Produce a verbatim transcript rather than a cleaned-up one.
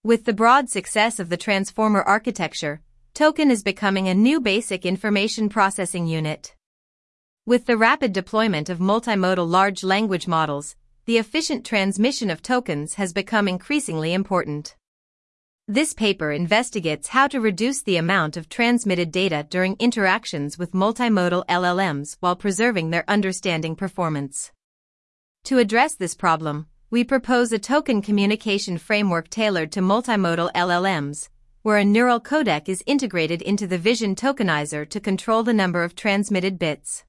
With the broad success of the transformer architecture, Token is becoming a new basic information processing unit. With the rapid deployment of multimodal large language models, the efficient transmission of tokens has become increasingly important. This paper investigates how to reduce the amount of transmitted data during interactions with multimodal L L Ms while preserving their understanding performance. To address this problem, we propose a token communication framework tailored to multimodal L L Ms, where a neural codec is integrated into the vision tokenizer to control the number of transmitted bits.